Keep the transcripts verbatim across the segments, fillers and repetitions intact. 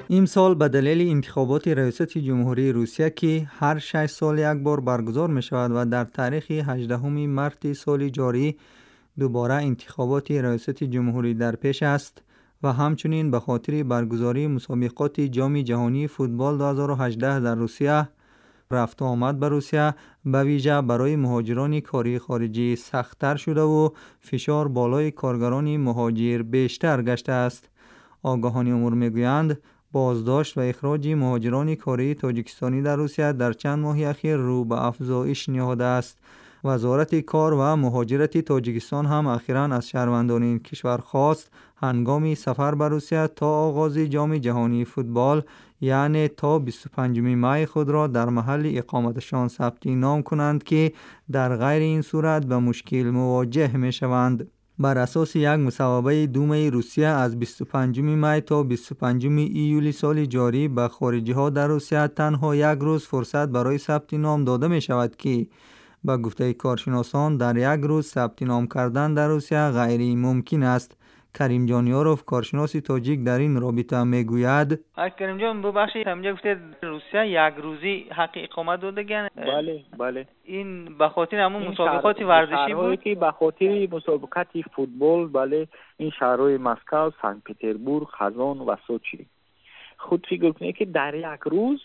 امسال به دلیل انتخابات ریاست جمهوری روسیه که هر شش سال یک بار برگزار می شود و در تاریخ هجدهم مارس سال جاری دوباره انتخابات ریاست جمهوری در پیش است و همچنین به خاطر برگزاری مسابقات جام جهانی فوتبال دو هزار و هجده در روسیه، رفت و آمد به روسیه به ویژه برای مهاجران کاری خارجی سخت‌تر شده و فشار بالای کارگران مهاجر بیشتر گشته است. آگاهان امور میگویند بازداشت و اخراج مهاجران کاری تاجیکستانی در روسیه در چند ماه اخیر رو به افزایش نهاده است. وزارت کار و مهاجرت تاجیکستان هم اخیراً از شهروندان این کشور خواست هنگام سفر به روسیه تا آغاز جام جهانی فوتبال یعنی تا بیست و پنجم می خود را در محل اقامتشان ثبت نام کنند که در غیر این صورت به مشکل مواجه می شوند. بر اساس یک مصوبه دوم روسیه از بیست و پنجم می تا بیست و پنجم ایولی سال جاری به خارجی ها در روسیه تنها یک روز فرصت برای ثبت نام داده می شود که به گفته کارشناسان در یک روز ثبت نام کردن در روسیه غیر ممکن است. کریم جانیاروف کارشناس تاجیک در این رابطه میگوید کریم جان ببخشید همینجا گفتید روسیه یک روزی حق اقامت داده گن. بله بله این به خاطر همون مسابقات ورزشی بود که به خاطر مسابقات فوتبال. بله این شهرهای مسکو، سنت پترزبورگ، خزان و سوچی. خود فکر کنید که در یک روز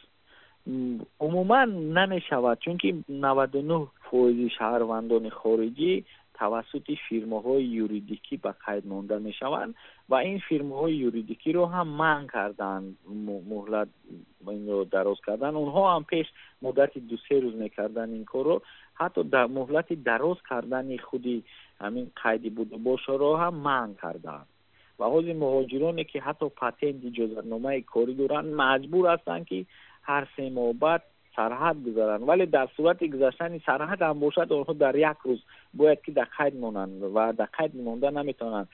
عموما نمی شود، چون که نود و نه درصد شهروندان خارجی توسط فیرماهای یوریدیکی به قید مانده می شوند و این فیرماهای یوریدیکی رو هم منع کردن، مهلت این رو دراز کردن. اونها هم پیش مدت دو سه روز میکردن این کار رو، حتی در مهلت دراز کردن خودی همین قید بوده باشه رو هم منع کردن و حاضر مهاجرانی که حتی پتنت اجازتنامه کاری دارن مجبور هستن که هر سه ماه بعد سرحد گذارن، ولی در صورت گذشتن سرحد هم باشد آنها در یک روز باید که در قید مانند و در قید مانده نمیتونن.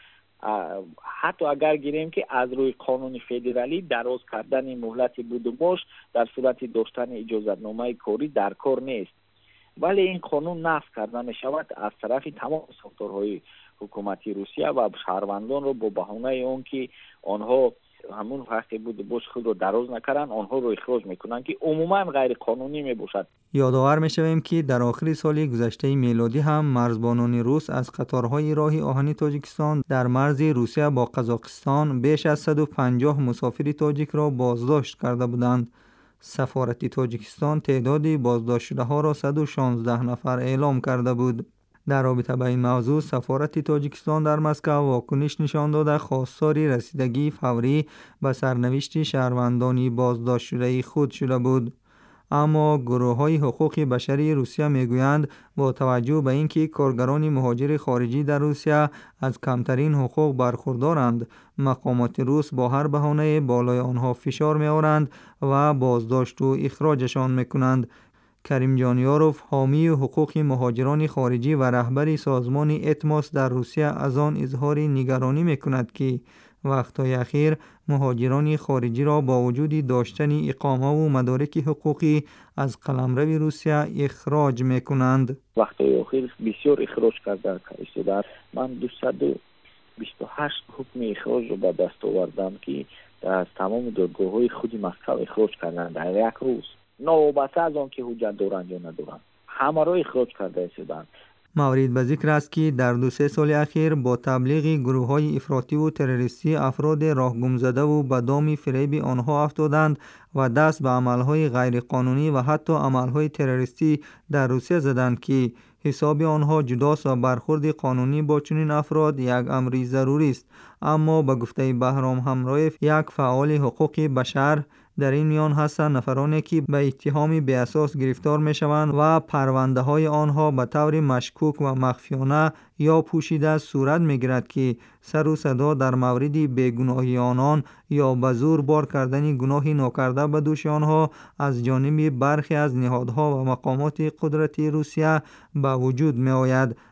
حتی اگر گیریم که از روی قانون فدرالی دراز کردن مهلت بود باش در صورت داشتن اجازتنامه کاری در کار نیست، ولی این قانون نصب کرده می شود از طرف تمام ساختارهای حکومتی روسیه و شهروندان رو با بهانه اون که آنها همون حقی بود باش خود رو دراز نکردن آنها رو اخراج میکنن که عموما غیر قانونی میباشد. یادآور میشویم که در آخر سال گذشته میلادی هم مرزبانان روس از قطارهای راه آهنی تاجیکستان در مرز روسیه با قزاقستان بیش از صد و پنجاه مسافر تاجیک را بازداشت کرده بودند. سفارت تاجیکستان تعداد بازداشت شده ها را صد و شانزده نفر اعلام کرده بود. در رابطه با این موضوع سفارت تاجیکستان در مسکو واکنش نشان داده خواستار رسیدگی فوری به سرنوشت شهروندان بازداشت شده خود شده بود. اما گروه‌های حقوق بشری روسیه میگویند با توجه به اینکه کارگران مهاجر خارجی در روسیه از کمترین حقوق برخوردارند، مقامات روس با هر بهانه بالای آنها فشار می‌آورند و بازداشت و اخراجشان می‌کنند. کریم جانیاروف حامی حقوق مهاجران خارجی و رهبر سازمان اتماس در روسیه از آن اظهار نگرانی می‌کند که وقت‌های اخیر مهاجران خارجی را با وجود داشتن اقامه و مدارک حقوقی از قلمرو روسیه اخراج می‌کنند. وقت‌های اخیر بسیار اخراج کرده شده. من دویست و بیست و هشت حکم اخراج رو به دست آوردم که از تمام دادگاه‌های خودی مسکو اخراج کردند در یک روز، نوبته از آن که حجت دارند یا ندارند، همه را اخراج کرده شدند. مورد به ذکر است که در دو سه سال اخیر با تبلیغ گروه‌های افراطی و تروریستی افراد راه گم زده و به دام فریب آنها افتادند و دست به عملهای غیرقانونی و حتی عملهای تروریستی در روسیه زدند که حساب آنها جداست و برخورد قانونی با چنین افراد یک امر ضروری است. اما به گفته بهرام همرایف یک فعال حقوق بشر، در این میان هستند نفرانی که به اتهام بی اساس گرفتار می شوند و پرونده های آنها به طور مشکوک و مخفیانه یا پوشیده صورت می گیرد که سر و صدا در مورد بیگناهی آنان یا به زور بار کردن گناهی ناکرده به دوش آنها از جانب برخی از نهادها و مقامات قدرتی روسیه به وجود می آید.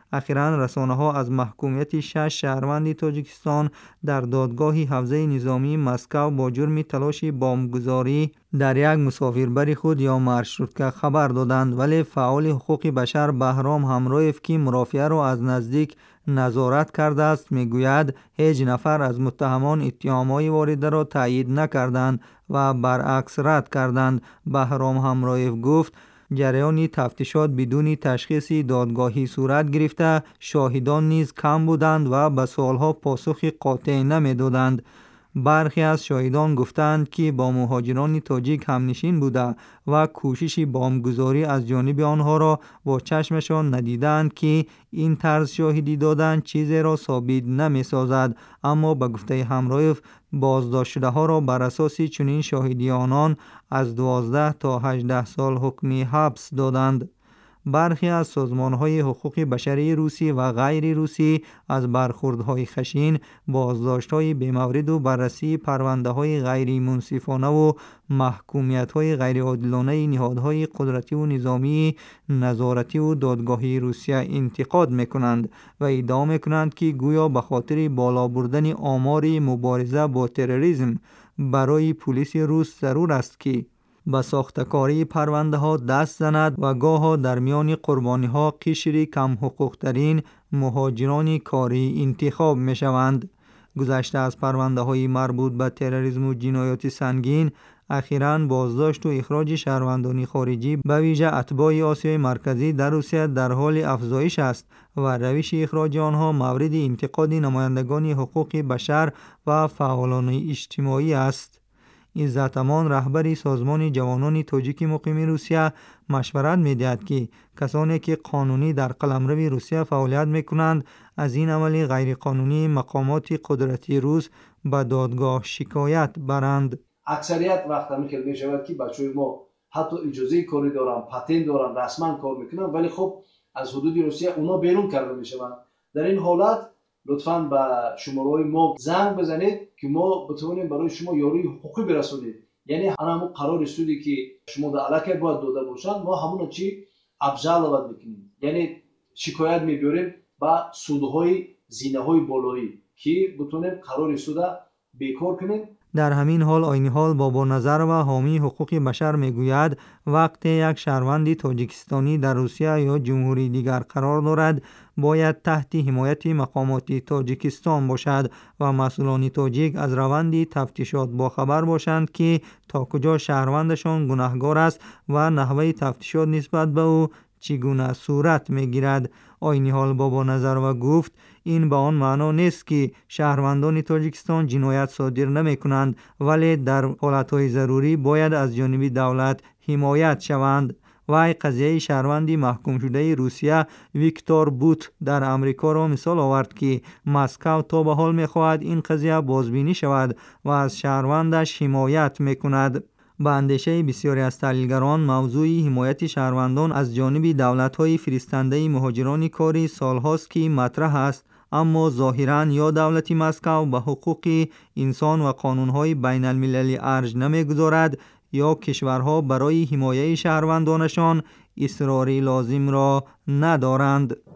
اخیراً رسانه‌ها از محکومیت شش شهروند تاجیکستان در دادگاه حوزه نظامی مسکو با جرم تلاش بمبگذاری در یک مسافربر خود یا مارشروتکا خبر دادند، ولی فعال حقوق بشر بهرام همرایف که مرافعه را از نزدیک نظارت کرده است میگوید هیچ نفر از متهمان اتهامات وارده را تایید نکردند و برعکس رد کردند. بهرام همرایف گفت جریان تفتیشات بدون تشخیص دادگاهی صورت گرفته، شاهدان نیز کم بودند و به سوالها پاسخ قاطع نمیدادند. برخی از شاهدان گفتند که با مهاجران تاجیک همنشین بوده و کوشش بمبگذاری از جانب آنها را با چشمشان ندیدند که این طرز شاهدی دادن چیزی را ثابت نمی سازد. اما به گفته همرایف بازداشت شده ها را بر اساس چنین شاهدی آنان از دوازده تا هجده سال حکم حبس دادند. برخی از سازمان‌های حقوق بشری روسی و غیر روسی از برخوردهای خشن، بازداشت‌های بی‌مورد و بررسی پرونده‌های غیر منصفانه و محکومیت‌های غیر عادلانه نهادهای قدرتی و نظامی نظارتی و دادگاهی روسیه انتقاد می‌کنند و ادعا می‌کنند که گویا به خاطر بالا بردن آمار مبارزه با تروریسم برای پلیس روس ضرور است که به ساختکاری پرونده ها دست زند و گاها در میان قربانی ها قشری کم حقوق ترین مهاجران کاری انتخاب می شوند. گذشته از پرونده های مربوط به تروریسم و جنایات سنگین، اخیراً بازداشت و اخراج شهروندان خارجی به ویژه اتباع آسیای مرکزی در روسیه در حال افزایش است و روش اخراج آنها مورد انتقاد نمایندگان حقوق بشر و فعالان اجتماعی است. عزت امان رهبر سازمان جوانان تاجیک مقیم روسیه مشورت می‌دهد که کسانی که قانونی در قلمرو روسیه فعالیت می‌کنند از این عمل غیرقانونی مقامات قدرتی روس به دادگاه شکایت برند. اکثریت وقت همی که می‌شود که بچه‌های ما حتی اجازه کاری دارن، پاتنت دارن، رسما کار می‌کنن، ولی خب از حدود روسیه اونا بیرون کرده می‌شوند. در این حالت لطفاً به شماره‌های ما زنگ بزنید که ما بتوانیم برای شما یاری حقوقی برسونیم. یعنی همون قرار استودی که شما در علاقه باید داده باشند ما همون چی افضل باید میکنیم، یعنی شکایت میبریم با سودهای زینه‌های بالایی که بتونیم قرار استوده بیکار کنیم. در همین حال عین حال بابا نظر و حامی حقوق بشر میگوید وقتی یک شهروند تاجیکستانی در روسیه یا جمهوری دیگر قرار دارد باید تحت حمایت مقامات تاجیکستان باشد و مسئولان تاجیک از روند تفتیشات باخبر باشند که تا کجا شهروندشان گناهکار است و نحوه تفتیشات نسبت به او چگونه صورت میگیرد. عین حال بابا نظر و گفت این به آن معنا نیست که شهروندان تاجیکستان جنایت صادر نمی کنند، ولی در حالتهای ضروری باید از جانب دولت حمایت شوند. وی قضیه شهروندی محکوم شده روسیه ویکتور بوت در امریکا را مثال آورد که مسکو تا به حال می‌خواهد این قضیه بازبینی شود و از شهروندش حمایت می‌کند. به اندیشه بسیاری از تحلیلگران موضوع حمایت شهروندان از جانب دولت‌های فرستنده مهاجران کاری سالهاست که مطرح است، اما ظاهراً یا دولت مسکو به حقوق انسان و قانون‌های بین المللی ارج نمی‌گذارد یا کشورها برای حمایت شهروندانشان اصرار لازم را ندارند.